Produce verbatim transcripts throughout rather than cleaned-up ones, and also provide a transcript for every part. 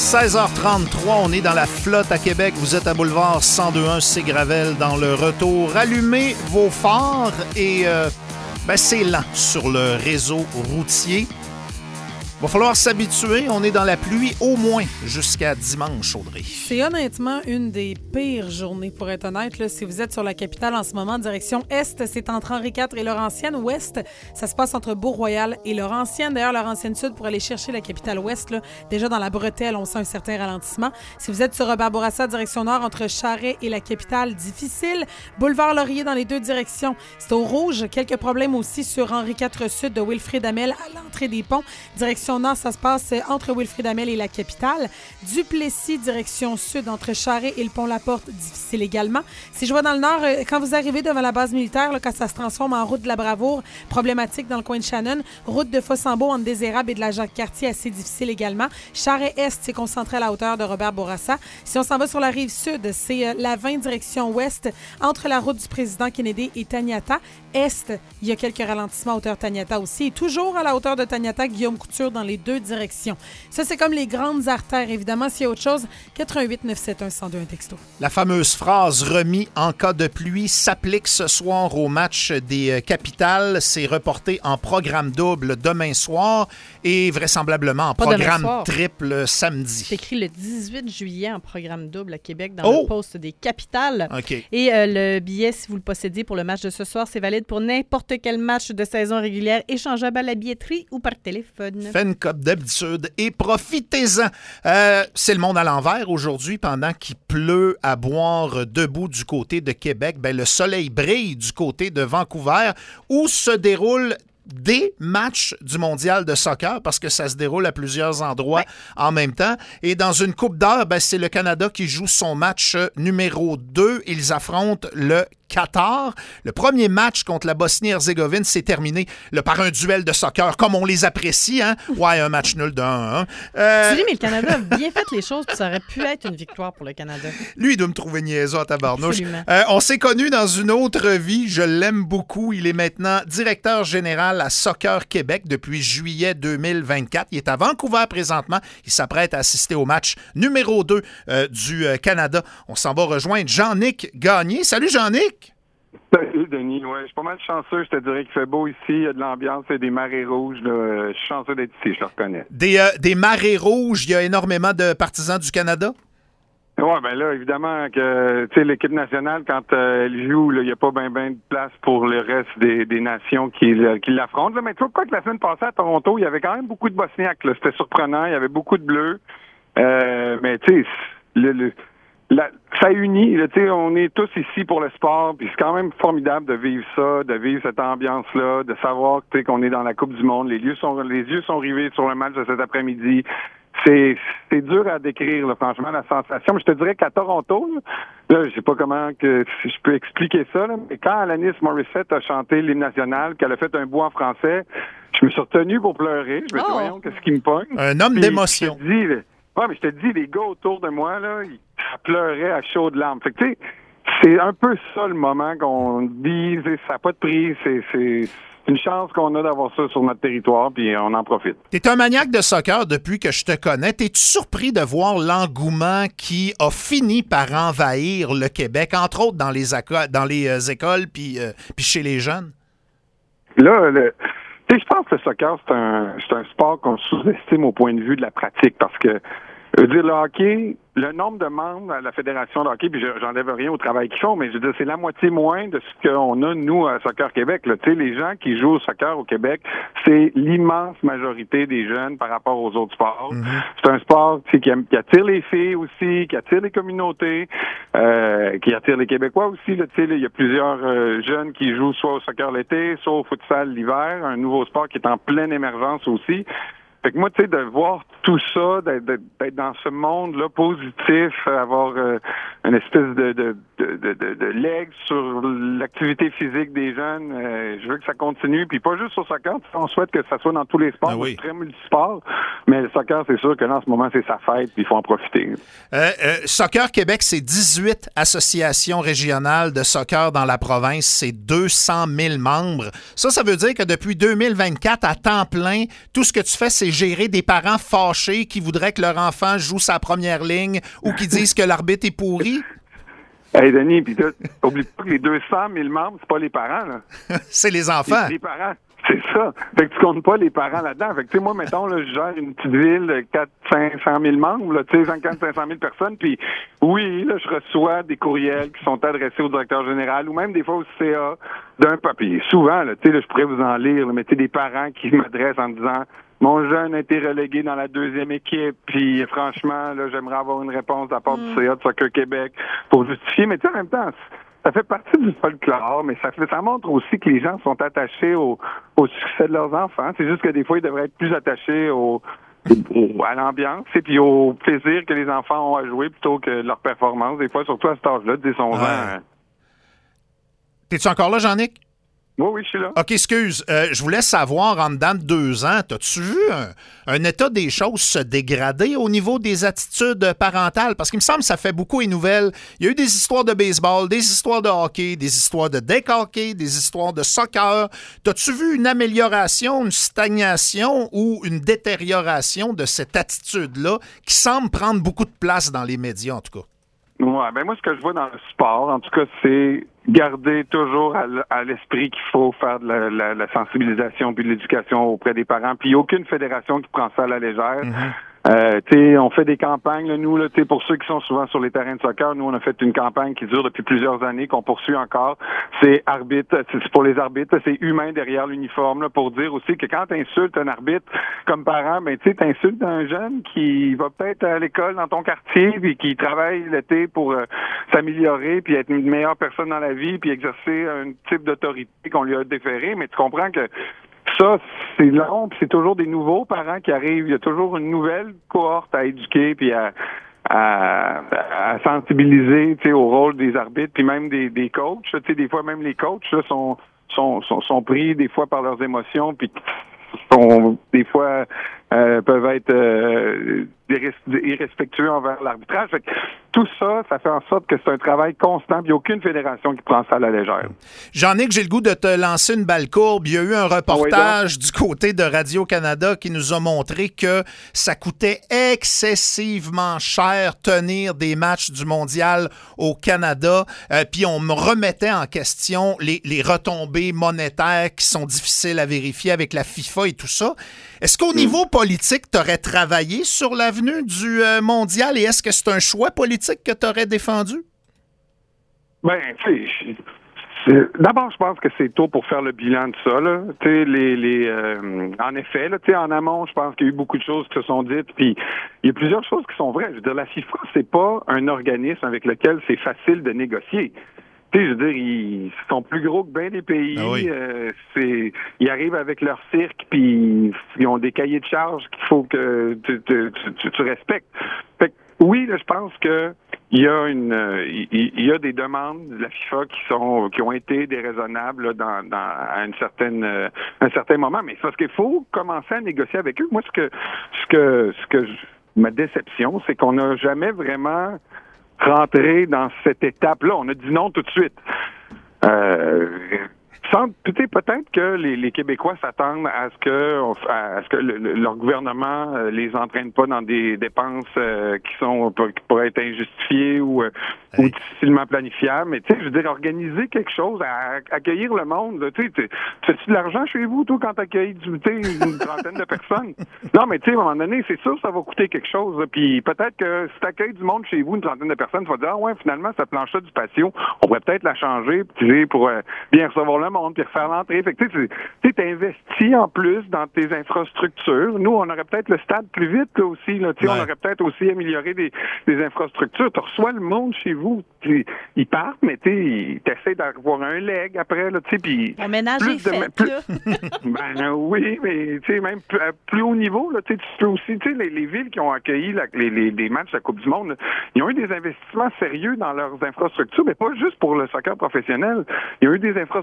seize heures trente-trois, on est dans la flotte à Québec. Vous êtes à Boulevard cent deux point un, c'est Gravel dans le retour. Allumez vos phares et euh, ben c'est lent sur le réseau routier. Il va falloir s'habituer. On est dans la pluie au moins jusqu'à dimanche, Audrey. C'est honnêtement une des pires journées, pour être honnête. Là, si vous êtes sur la capitale en ce moment, direction Est, c'est entre Henri quatre et Laurentienne. Ouest, ça se passe entre Beau-Royal et Laurentienne. D'ailleurs, Laurentienne-Sud, pour aller chercher la capitale Ouest, là, déjà dans la bretelle, on sent un certain ralentissement. Si vous êtes sur Robert Bourassa, direction Nord, entre Charest et la capitale, difficile. Boulevard Laurier dans les deux directions. C'est au rouge. Quelques problèmes aussi sur Henri quatre Sud de Wilfrid Hamel à l'entrée des ponts. Direction Nord, ça se passe entre Wilfrid Hamel et la capitale. Duplessis, direction Sud, entre Charest et le pont La Porte, difficile également. Si je vois dans le Nord, quand vous arrivez devant la base militaire, là, quand ça se transforme en route de la Bravoure, problématique dans le coin de Shannon. Route de Fossambeau entre Désérable et de la Jacques-Cartier, assez difficile également. Charest-Est, c'est concentré à la hauteur de Robert Bourassa. Si on s'en va sur la rive sud, c'est la vingt direction ouest, entre la route du président Kennedy et Taniata. Est, il y a quelques ralentissements à hauteur Taniata aussi. Et toujours à la hauteur de Taniata, Guillaume Couture dans les deux directions. Ça, c'est comme les grandes artères. Évidemment, s'il y a autre chose, quatre un huit neuf sept un un zéro deux un texto. La fameuse phrase « remis en cas de pluie » s'applique ce soir au match des Capitales. C'est reporté en programme double demain soir et vraisemblablement en Pas programme triple samedi. C'est écrit le dix-huit juillet en programme double à Québec dans oh! le poste des Capitales. Okay. Et euh, le billet, si vous le possédez pour le match de ce soir, c'est valide pour n'importe quel match de saison régulière échangeable à la billetterie ou par téléphone. Faites comme d'habitude et profitez-en. Euh, c'est le monde à l'envers aujourd'hui pendant qu'il pleut à boire debout du côté de Québec. Ben, le soleil brille du côté de Vancouver où se déroule des matchs du mondial de soccer parce que ça se déroule à plusieurs endroits ouais. en même temps. Et dans une coupe d'heure, ben, c'est le Canada qui joue son match numéro deux. Ils affrontent le Qatar. Le premier match contre la Bosnie-Herzégovine s'est terminé là, par un duel de soccer, comme on les apprécie. Hein? Ouais, un match nul de un à un. Euh... Tu dis, mais le Canada a bien fait les choses, puis ça aurait pu être une victoire pour le Canada. Lui, il doit me trouver niaiseux à tabarnouche. Euh, on s'est connus dans une autre vie. Je l'aime beaucoup. Il est maintenant directeur général à Soccer Québec depuis juillet deux mille vingt-quatre. Il est à Vancouver présentement. Il s'apprête à assister au match numéro deux euh, du euh, Canada. On s'en va rejoindre Jean-Nic Gagné. Salut, Jean-Nic! Salut, Denis. Ouais, je suis pas mal chanceux. Je te dirais qu'il fait beau ici. Il y a de l'ambiance et des marées rouges. Là. Je suis chanceux d'être ici, je le reconnais. Des, euh, des marées rouges, il y a énormément de partisans du Canada? Oui, bien là, évidemment, que tu sais, l'équipe nationale, quand euh, elle joue, il n'y a pas bien ben de place pour le reste des, des nations qui, qui l'affrontent. Là. Mais tu vois quoi que la semaine passée à Toronto, il y avait quand même beaucoup de Bosniaques. Là. C'était surprenant. Il y avait beaucoup de Bleus. Euh, mais tu sais, le... le La, ça unit, là, on est tous ici pour le sport, puis c'est quand même formidable de vivre ça, de vivre cette ambiance-là, de savoir qu'on est dans la Coupe du Monde. Les yeux sont, les yeux sont rivés sur le match de cet après-midi. C'est, c'est dur à décrire, là, franchement, la sensation. Mais je te dirais qu'à Toronto, là, là je sais pas comment que si je peux expliquer ça, là, mais quand Alanis Morissette a chanté l'hymne national, qu'elle a fait un bout en français, je me suis retenu pour pleurer. Je me suis dit, oh. voyons, qu'est-ce qui me pogne? Un homme puis, d'émotion. Je te dis, ouais, mais je te dis, les gars autour de moi, là, ils pleuraient à chaudes larmes. Fait que, tu sais, c'est un peu ça le moment qu'on vit. Ça n'a pas de prix. C'est, c'est une chance qu'on a d'avoir ça sur notre territoire, puis on en profite. T'es un maniaque de soccer depuis que je te connais. T'es-tu surpris de voir l'engouement qui a fini par envahir le Québec, entre autres dans les, aco- dans les euh, écoles puis, euh, puis chez les jeunes? Là, le... Tu sais, je pense que le soccer, c'est un, c'est un sport qu'on sous-estime au point de vue de la pratique parce que, je veux dire, le hockey, le nombre de membres à la Fédération de hockey, puis j'enlève rien au travail qu'ils font, mais je veux dire, c'est la moitié moins de ce qu'on a, nous, à Soccer Québec. Tu sais, les gens qui jouent au soccer au Québec, c'est l'immense majorité des jeunes par rapport aux autres sports. Mm-hmm. C'est un sport qui, qui attire les filles aussi, qui attire les communautés, euh, qui attire les Québécois aussi. Tu sais, il y a plusieurs euh, jeunes qui jouent soit au soccer l'été, soit au futsal l'hiver, un nouveau sport qui est en pleine émergence aussi. Fait que moi, tu sais, de voir tout ça, d'être, d'être dans ce monde-là positif, avoir euh, une espèce de, de, de, de, de, de leg sur l'activité physique des jeunes, euh, je veux que ça continue. Puis pas juste au soccer, on souhaite que ça soit dans tous les sports. Ah oui. C'est très multisport, mais le soccer, c'est sûr que là, en ce moment, c'est sa fête, puis il faut en profiter. Euh, euh, Soccer Québec, c'est dix-huit associations régionales de soccer dans la province. C'est deux cent mille membres. Ça, ça veut dire que depuis deux mille vingt-quatre, à temps plein, tout ce que tu fais, c'est gérer des parents fâchés qui voudraient que leur enfant joue sa première ligne ou qui disent que l'arbitre est pourri? Hey, Denis, puis oublie pas que les deux cent mille membres, c'est pas les parents, là. C'est les enfants. Les, les parents. C'est ça. Fait que tu comptes pas les parents là-dedans. Fait que, tu sais, moi, mettons, là, je gère une petite ville de quatre cents à cinq cent mille membres, là, tu sais, cinquante à cinq cent mille personnes, puis oui, là, je reçois des courriels qui sont adressés au directeur général ou même des fois au C A d'un papier. Souvent, là, tu sais, là, je pourrais vous en lire, là, mais tu sais, des parents qui m'adressent en disant mon jeune a été relégué dans la deuxième équipe, puis franchement, là, j'aimerais avoir une réponse de la part du C A de Soccer Québec pour justifier. Mais tu sais, en même temps, ça fait partie du folklore, mais ça fait, ça montre aussi que les gens sont attachés au, au succès de leurs enfants. C'est juste que des fois, ils devraient être plus attachés au, au à l'ambiance et puis au plaisir que les enfants ont à jouer plutôt que leur performance. Des fois, surtout à cet âge-là, dès son ouais. ans. T'es-tu encore là, Jean-Nic? Oui, oui, je suis là. OK, excuse. Euh, je voulais savoir, en dedans de deux ans, as-tu vu un, un état des choses se dégrader au niveau des attitudes parentales? Parce qu'il me semble que ça fait beaucoup les nouvelles. Il y a eu des histoires de baseball, des histoires de hockey, des histoires de deck hockey, des histoires de soccer. T'as-tu vu une amélioration, une stagnation ou une détérioration de cette attitude-là qui semble prendre beaucoup de place dans les médias, en tout cas? Ouais, ben moi, ce que je vois dans le sport, en tout cas, c'est garder toujours à, l- à l'esprit qu'il faut faire de la, la, la sensibilisation puis de l'éducation auprès des parents. Puis il n'y a aucune fédération qui prend ça à la légère. Mm-hmm. Euh, tu sais, on fait des campagnes, là, nous, là, tu sais, pour ceux qui sont souvent sur les terrains de soccer, nous, on a fait une campagne qui dure depuis plusieurs années, qu'on poursuit encore. C'est arbitre, c'est pour les arbitres, c'est humain derrière l'uniforme, là, pour dire aussi que quand tu insultes un arbitre comme parent, ben, tu sais, t'insultes un jeune qui va peut-être à l'école dans ton quartier, puis qui travaille l'été pour euh, s'améliorer, puis être une meilleure personne dans la vie, puis exercer un type d'autorité qu'on lui a déféré, mais tu comprends que ça, c'est long, puis c'est toujours des nouveaux parents qui arrivent. Il y a toujours une nouvelle cohorte à éduquer, puis à, à, à sensibiliser, tu sais, au rôle des arbitres, puis même des, des coachs. Tu sais, des fois, même les coachs là, sont, sont, sont, sont pris des fois par leurs émotions, puis sont des fois euh, peuvent être euh, irrespectueux envers l'arbitrage. Fait que tout ça, ça fait en sorte que c'est un travail constant. Il n'y a aucune fédération qui prend ça à la légère. Jean-Nic, j'ai le goût de te lancer une balle courbe. Il y a eu un reportage oui, du côté de Radio-Canada qui nous a montré que ça coûtait excessivement cher tenir des matchs du Mondial au Canada. Euh, puis on me remettait en question les, les retombées monétaires qui sont difficiles à vérifier avec la FIFA et tout ça. Est-ce qu'au mmh. niveau politique, tu aurais travaillé sur l'avenue du euh, Mondial et est-ce que c'est un choix politique que tu aurais défendu? Ben, tu sais, d'abord, je pense que c'est tôt pour faire le bilan de ça, là. Tu sais, les, les, euh, en effet, là, tu sais, en amont, je pense qu'il y a eu beaucoup de choses qui se sont dites, puis il y a plusieurs choses qui sont vraies. Je veux dire, la FIFA, c'est pas un organisme avec lequel c'est facile de négocier. Tu sais, je veux dire, ils sont plus gros que bien des pays. Ah oui. euh, c'est, ils arrivent avec leur cirque, puis ils ont des cahiers de charges qu'il faut que tu, tu, tu, tu respectes. Fait que, oui, là, je pense que il y a une, euh, il, il y a des demandes de la FIFA qui sont, qui ont été déraisonnables là, dans, dans à une certaine, euh, un certain moment. Mais c'est parce qu'il faut commencer à négocier avec eux. Moi, ce que, ce que, ce que, je, ma déception, c'est qu'on n'a jamais vraiment rentrer dans cette étape-là. On a dit non tout de suite. Euh, sans, peut-être que les, les Québécois s'attendent à ce que, à ce que le, le, leur gouvernement euh, les entraîne pas dans des dépenses euh, qui sont qui pourraient être injustifiées ou, euh, hey. ou difficilement planifiables. Mais tu sais, je veux dire, organiser quelque chose, à, à accueillir le monde. Tu sais, tu fais-tu de l'argent chez vous, toi, quand t'accueilles une trentaine de personnes? Non, mais tu sais, à un moment donné, c'est sûr que ça va coûter quelque chose. Là. Puis peut-être que si t'accueilles du monde chez vous, une trentaine de personnes, tu vas dire, ah ouais, finalement, cette planche-là du patio, on pourrait peut-être la changer, puis pour euh, bien recevoir le monde, puis refaire l'entrée. Fait que tu sais, t'investis en plus dans tes infrastructures. Nous, on aurait peut-être le stade plus vite là, aussi. Là, ouais. On aurait peut-être aussi amélioré des, des infrastructures. Tu reçois le monde chez vous. Ils partent, mais tu essaies d'avoir un leg après. Là, puis le ménage est fait, de, plus, ben oui, mais tu sais, même plus, à plus haut niveau, là, tu peux aussi, tu sais, les, les villes qui ont accueilli la, les, les, les matchs de la Coupe du Monde, là, ils ont eu des investissements sérieux dans leurs infrastructures, mais pas juste pour le soccer professionnel. Ils ont eu des infrastructures aussi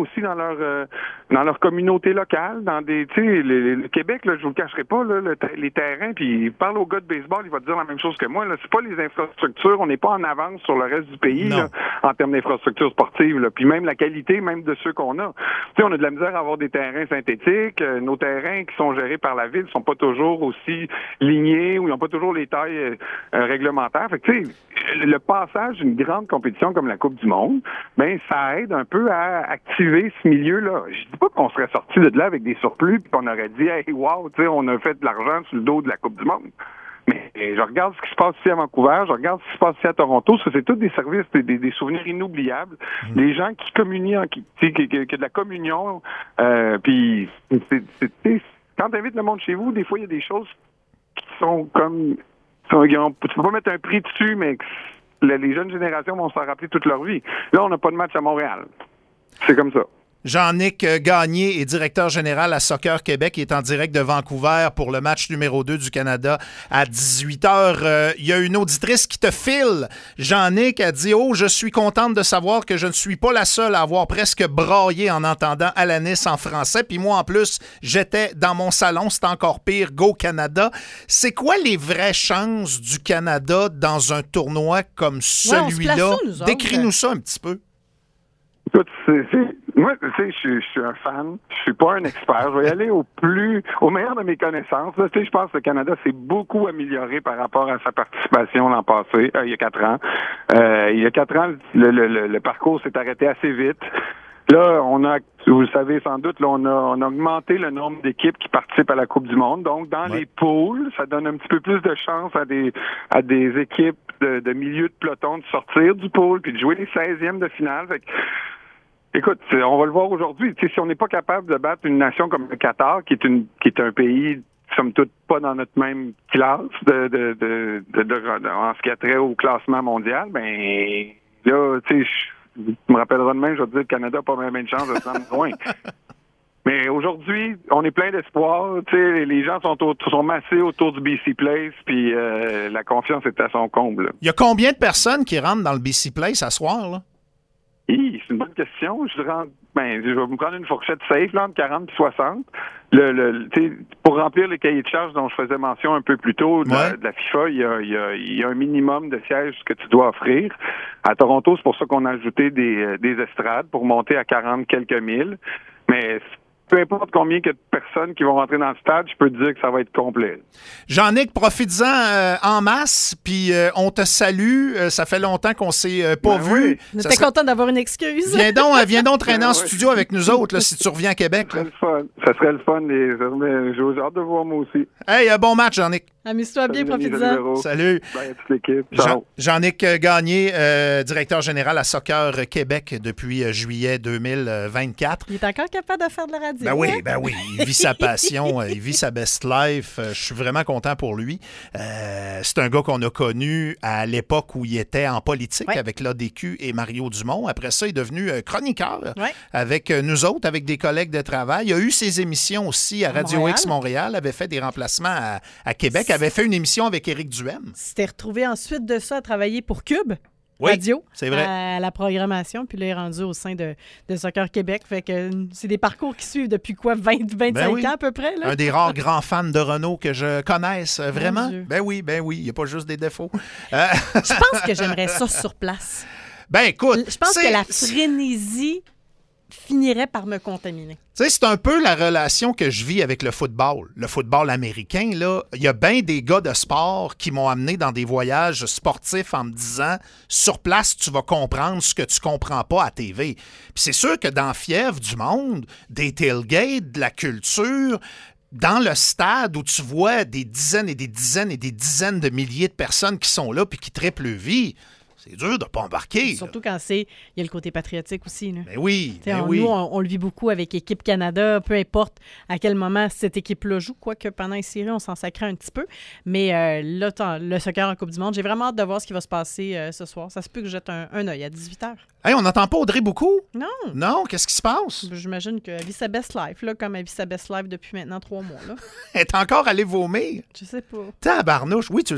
aussi dans leur euh, dans leur communauté locale, dans des, tu sais, le, le Québec, là, je vous le cacherai pas, là, le, les terrains, puis parle au gars de baseball, il va te dire la même chose que moi, là, c'est pas les infrastructures, on n'est pas en avance sur le reste du pays, là, en termes d'infrastructures sportives, là, puis même la qualité, même de ceux qu'on a. Tu sais, on a de la misère à avoir des terrains synthétiques, euh, nos terrains qui sont gérés par la ville sont pas toujours aussi lignés, ou ils n'ont pas toujours les tailles euh, réglementaires. Fait que, tu sais, le passage d'une grande compétition comme la Coupe du Monde, ben ça aide un peu à activer ce milieu-là. Je dis pas qu'on serait sorti de là avec des surplus puis qu'on aurait dit hey wow, tu sais, on a fait de l'argent sur le dos de la Coupe du Monde. Mais je regarde ce qui se passe ici à Vancouver, je regarde ce qui se passe ici à Toronto, ça c'est tous des services, des, des, des souvenirs inoubliables. Mmh. Les gens qui communient, qui, qui, qui, qui, qui a de la communion, euh, puis c'est, c'est, c'est, quand tu invites le monde chez vous, des fois il y a des choses qui sont comme sont, tu peux pas mettre un prix dessus, mais les jeunes générations vont s'en rappeler toute leur vie. Là, on n'a pas de match à Montréal. C'est comme ça. Jean-Nic Gagné est directeur général à Soccer Québec. Il est en direct de Vancouver pour le match numéro deux du Canada à dix-huit heures. Euh, il y a une auditrice qui te file. Jean-Nic a dit « Oh, je suis contente de savoir que je ne suis pas la seule à avoir presque braillé en entendant Alanis en français. Puis moi, en plus, j'étais dans mon salon. C'est encore pire. Go Canada. » C'est quoi les vraies chances du Canada dans un tournoi comme celui-là? Ouais, décris-nous ça un petit peu. Écoute, c'est, c'est, moi, tu sais, je, je suis un fan, je suis pas un expert. Je vais y aller au plus, au meilleur de mes connaissances. Là, tu sais, je pense que le Canada s'est beaucoup amélioré par rapport à sa participation l'an passé, euh, il y a quatre ans. Euh, il y a quatre ans, le, le, le parcours s'est arrêté assez vite. Là, on a, vous le savez sans doute, là, on a, on a augmenté le nombre d'équipes qui participent à la Coupe du Monde. Donc, dans ouais. les poules, ça donne un petit peu plus de chance à des, à des équipes de, de milieu de peloton de sortir du pool puis de jouer les seizièmes de finale. Fait que, écoute, on va le voir aujourd'hui. Tu sais, si on n'est pas capable de battre une nation comme le Qatar, qui est une, qui est un pays, somme toute, pas dans notre même classe de, de, de, de, de, de en ce qui a trait au classement mondial, ben là, tu sais, je me rappellerai demain, je vais te dire que le Canada n'a pas même une chance de se rendre loin. Mais aujourd'hui, on est plein d'espoir. Tu sais, les gens sont, au, sont massés autour du B C Place, puis euh, la confiance est à son comble. Il y a combien de personnes qui rentrent dans le B C Place à soir, là? Oui, c'est une bonne question. Je rentre, ben, je vais me prendre une fourchette safe, là, entre quarante et soixante. Le, le, pour remplir les cahiers de charges dont je faisais mention un peu plus tôt de, ouais. la, de la FIFA, il y, a, il, y a, il y a un minimum de sièges que tu dois offrir. À Toronto, c'est pour ça qu'on a ajouté des, des estrades pour monter à quarante quelques mille. Mais peu importe combien il y a de personnes qui vont rentrer dans le stade, je peux te dire que ça va être complet. Jean-Nic, profites-en euh, en masse, puis euh, on te salue. Euh, ça fait longtemps qu'on ne s'est euh, pas ben vu. Oui. On était content d'avoir une excuse. Viens donc, euh, viens donc traîner ben en oui. studio avec nous autres là, si tu reviens à Québec. Ça serait le fun. Ça serait le fun. Les... J'ai hâte de voir moi aussi. Hey, un bon match, Jean-Nic. Amuse-toi bien, profite-en. Salut. Bye à toute l'équipe. Ciao. Jean- Jean-Nic Gagné, euh, directeur général à Soccer Québec depuis euh, juillet deux mille vingt-quatre. Il est encore capable de faire de la radio. Ben oui, hein? ben oui. Il vit sa passion, il vit sa best life. Je suis vraiment content pour lui. Euh, c'est un gars qu'on a connu à l'époque où il était en politique ouais. avec l'A D Q et Mario Dumont. Après ça, il est devenu chroniqueur ouais. avec nous autres, avec des collègues de travail. Il a eu ses émissions aussi à Radio Montréal. X Montréal, avait fait des remplacements à, à Québec, avait fait une émission avec Éric Duhem. C'était retrouvé ensuite de ça à travailler pour Cube. Oui, radio, c'est vrai. À la programmation, puis là, il est rendu au sein de, de Soccer Québec. Fait que c'est des parcours qui suivent depuis quoi, vingt, vingt-cinq ben oui. ans à peu près? Là? Un des rares grands fans de Renault que je connaisse, vraiment. Ben oui, ben oui, il n'y a pas juste des défauts. Euh... Je pense que j'aimerais ça sur place. Ben écoute, je pense que la frénésie finirait par me contaminer. Tu sais, c'est un peu la relation que je vis avec le football. Le football américain, là, il y a bien des gars de sport qui m'ont amené dans des voyages sportifs en me disant « Sur place, tu vas comprendre ce que tu comprends pas à T V. » Puis c'est sûr que dans Fièvre du monde, des tailgates, de la culture, dans le stade où tu vois des dizaines et des dizaines et des dizaines de milliers de personnes qui sont là puis qui triplent le vie, c'est dur de ne pas embarquer. Surtout là. Quand c'est... Il y a le côté patriotique aussi. Là. Ben oui, ben on, oui. Nous, on, on le vit beaucoup avec Équipe Canada, peu importe à quel moment cette équipe-là joue, quoique pendant les séries, on s'en sacrait un petit peu. Mais euh, là, le soccer en Coupe du Monde, j'ai vraiment hâte de voir ce qui va se passer euh, ce soir. Ça se peut que je jette un, un œil à dix-huit heures. Hey, on n'entend pas Audrey beaucoup? Non. Non, qu'est-ce qui se passe? J'imagine qu'elle vit sa best life, là, comme elle vit sa best life depuis maintenant trois mois. Là. Elle est encore allée vomir? Je sais pas. Tabarnouche, oui, tu le sais.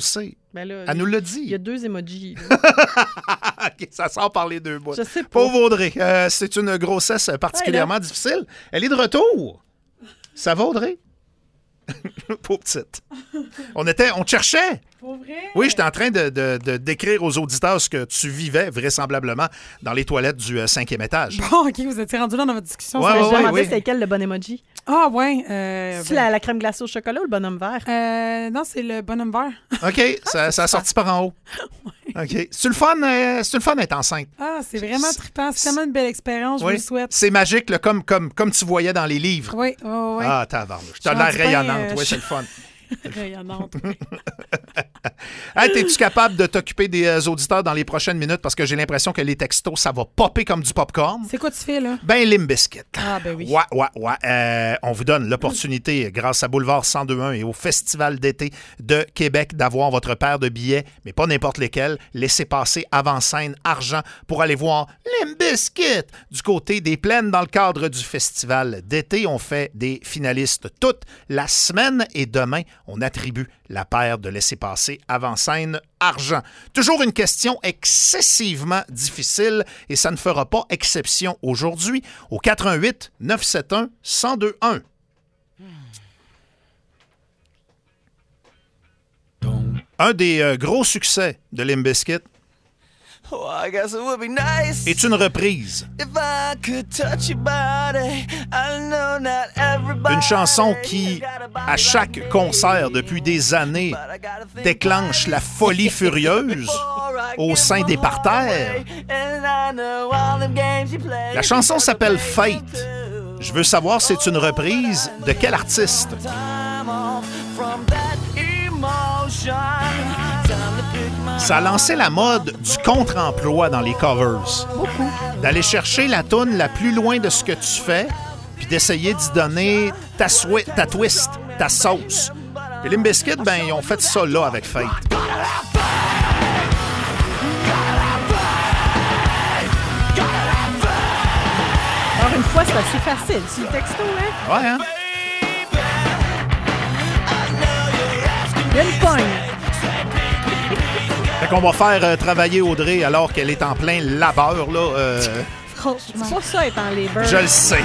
Ben là, Elle nous l'a il dit. y a deux emojis. OK, ça sort par les deux bouts. Je sais pas. Pauvre Audrey, euh, c'est une grossesse particulièrement Ouais, difficile. Elle est de retour. Ça va, Audrey? Pauvre petite. On était, on te cherchait. Pour vrai? Oui, j'étais en train de, de, de décrire aux auditeurs ce que tu vivais vraisemblablement dans les toilettes du euh, cinquième étage. Bon, OK, vous étiez rendu là dans votre discussion. Ouais, ça Je ouais, me va. demandais oui. c'était quel le bon emoji. Ah, ouais. Euh, C'est la, la crème glacée au chocolat ou le bonhomme vert? euh, non, c'est le bonhomme vert. OK, ça, ça a sorti par en haut. OK. C'est le fun, euh, c'est le fun d'être enceinte. Ah, c'est vraiment trippant. C'est tellement une belle expérience. Je vous Oui. le souhaite. C'est magique, là, comme, comme, comme tu voyais dans les livres. Oui, oui, oui. Ah, tabarnouche. T'as Je l'air suis rendue rayonnante. bien, euh, Oui, je- c'est le fun. Rayonnante. Hey, t'es-tu capable de t'occuper des euh, auditeurs dans les prochaines minutes parce que j'ai l'impression que les textos, ça va popper comme du popcorn? C'est quoi tu fais, là? Ben, Limp Bizkit. Ah, ben oui. Ouais, ouais, ouais. Euh, on vous donne l'opportunité, grâce à Boulevard cent deux point un et au Festival d'été de Québec, d'avoir votre paire de billets, mais pas n'importe lesquels. Laissez passer avant-scène argent pour aller voir Limp Bizkit du côté des Plaines dans le cadre du Festival d'été. On fait des finalistes toute la semaine et demain, on attribue la paire de laissez-passer avant-scène argent. Toujours une question excessivement difficile et ça ne fera pas exception aujourd'hui au quatre un huit neuf sept un un zéro deux un. Un des euh, gros succès de Limp Bizkit Oh, I guess it would be nice est une reprise. if I could touch your body. I know not everybody. Une chanson qui, à chaque concert depuis des années, déclenche la folie furieuse au sein des parterres. La chanson s'appelle Fate. Je veux savoir, c'est une reprise de quel artiste? Ça a lancé la mode du contre-emploi dans les covers. Beaucoup. D'aller chercher la toune la plus loin de ce que tu fais, puis d'essayer d'y donner ta, swi- ta twist, ta sauce. Et Limp Bizkit, ben, ils ont fait ça là avec Fate. Alors, une fois, c'est assez facile. C'est le texto, hein? Ouais, hein? Il y a une pogne. Fait qu'on va faire euh, travailler Audrey alors qu'elle est en plein labeur, là. euh, Franchement. C'est pas ça, être en labor. je le sais.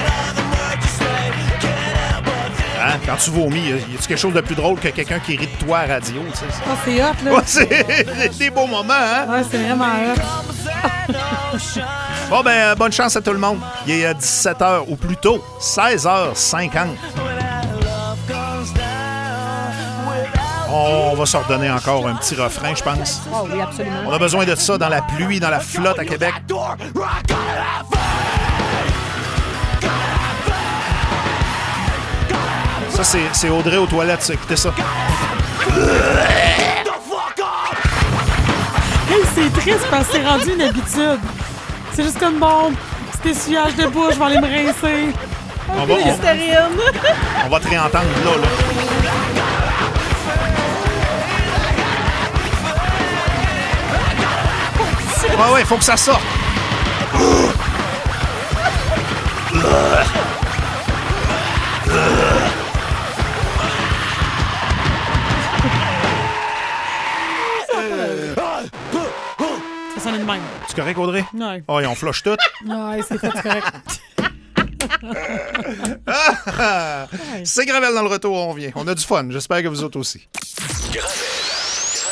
Hein? Quand tu vomis, y a-tu quelque chose de plus drôle que quelqu'un qui rit de toi à la radio, tu sais? Ah, c'est hot, là. Ouais, c'est des beaux moments, hein? Ouais, c'est vraiment hot. Bon, ben, euh, bonne chance à tout le monde. Il est euh, dix-sept heures, ou plutôt seize heures cinquante. On va se redonner encore un petit refrain, je pense. Oh oui, absolument. On a besoin de ça dans la pluie, dans la flotte à Québec. Ça, c'est, c'est Audrey aux toilettes, ça. Écoutez ça. Hey, c'est triste parce que c'est rendu une habitude. C'est juste comme bon, petit essuyage de bouche, je vais aller me rincer. On va, on, Listerine. on va te réentendre là, là. Ouais, ouais, faut que ça sorte. Ça sonne de même. C'est correct, Audrey? Ouais. Oh, ils ont flush tout. Ouais, c'est fait, c'est correct. C'est Gravel dans le retour, on revient. On a du fun. J'espère que vous autres aussi. Gravel.